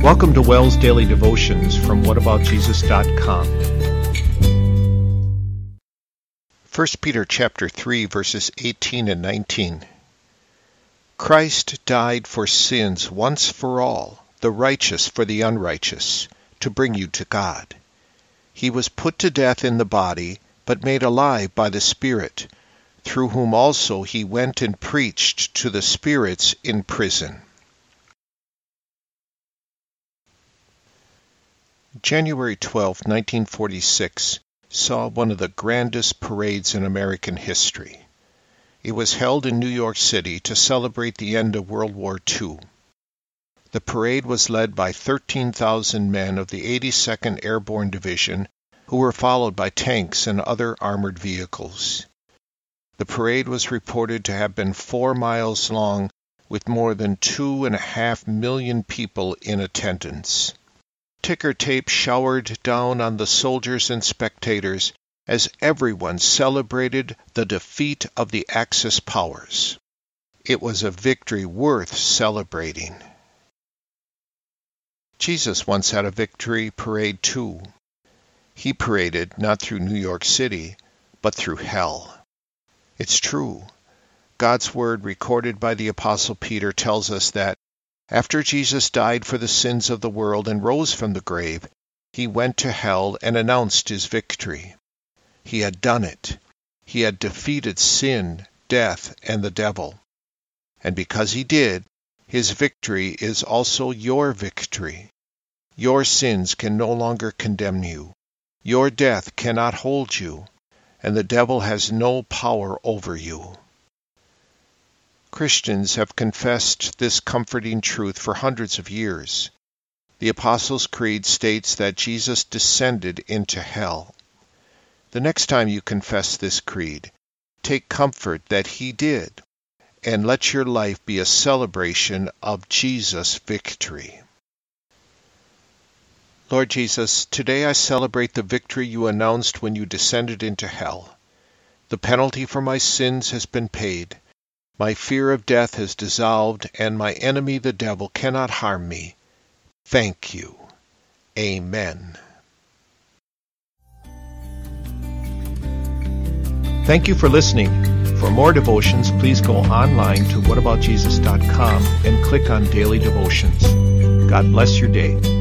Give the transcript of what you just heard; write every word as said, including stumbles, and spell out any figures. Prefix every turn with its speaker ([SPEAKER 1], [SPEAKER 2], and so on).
[SPEAKER 1] Welcome to Wells Daily Devotions from what about jesus dot com. First Peter chapter three, verses eighteen and nineteen. Christ died for sins once for all, the righteous for the unrighteous, to bring you to God. He was put to death in the body, but made alive by the Spirit, through whom also he went and preached to the spirits in prison. January twelfth, nineteen forty-six, saw one of the grandest parades in American history. It was held in New York City to celebrate the end of World War Two. The parade was led by thirteen thousand men of the eighty-second Airborne Division, who were followed by tanks and other armored vehicles. The parade was reported to have been four miles long, with more than two and a half million people in attendance. Ticker tape showered down on the soldiers and spectators as everyone celebrated the defeat of the Axis powers. It was a victory worth celebrating. Jesus once had a victory parade too. He paraded not through New York City, but through hell. It's true. God's word recorded by the Apostle Peter tells us that after Jesus died for the sins of the world and rose from the grave, he went to hell and announced his victory. He had done it. He had defeated sin, death, and the devil. And because he did, his victory is also your victory. Your sins can no longer condemn you. Your death cannot hold you, and the devil has no power over you. Christians have confessed this comforting truth for hundreds of years. The Apostles' Creed states that Jesus descended into hell. The next time you confess this creed, take comfort that he did, and let your life be a celebration of Jesus' victory. Lord Jesus, today I celebrate the victory you announced when you descended into hell. The penalty for my sins has been paid. My fear of death has dissolved, and my enemy the devil cannot harm me. Thank you. Amen. Thank you for listening. For more devotions, please go online to what about jesus dot com and click on Daily Devotions. God bless your day.